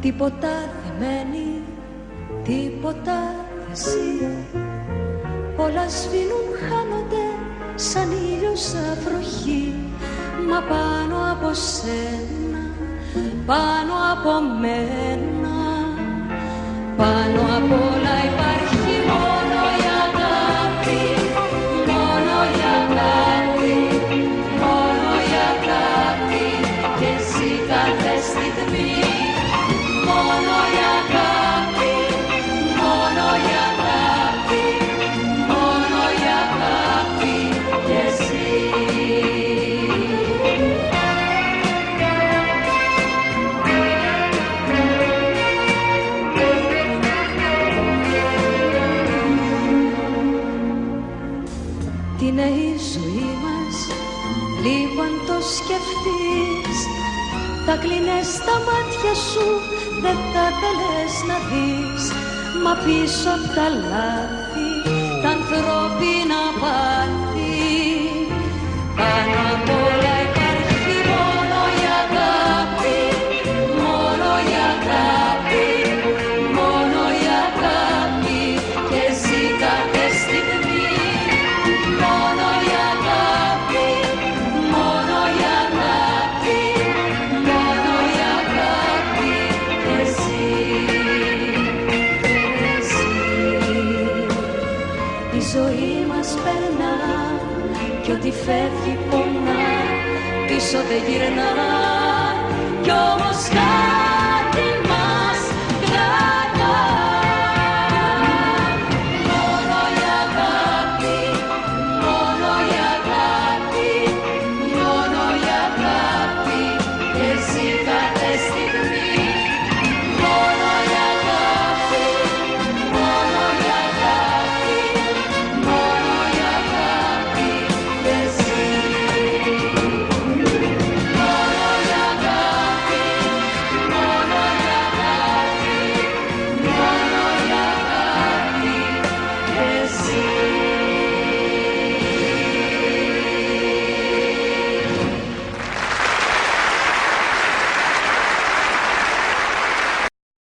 Τίποτα δεν μένει, τίποτα δεν ζει. Όλα σβήνουν, χάνονται σαν ήλιος σαν βροχή. Μα πάνω από σένα, πάνω από μένα, πάνω απ' όλα υπάρχει μόνο η αγάπη. Μόνο η αγάπη, μόνο η αγάπη. Και εσύ κάθε στιγμή. Μόνο η αγάπη, μόνο η αγάπη, μόνο η αγάπη και εσύ. Τι είναι η ζωή μας, λίγο αν το σκεφτείς. Τα κλείνες τα μάτια σου, δεν τα θέλεις να δεις. Μα πίσω απ' τα λάθη, τα ανθρώπινα πάθη. Πάνω απ' όλα υπάρχει μόνο η αγάπη. Μόνο η αγάπη, μόνο η αγάπη. Και εσύ κάθε στιγμή. Μόνο η αγάπη, μόνο η αγάπη, μόνο η αγάπη και εσύ, η ζωή μας περνά κι ό,τι φεύγει πονά, πίσω δεν γυρνά κι όμως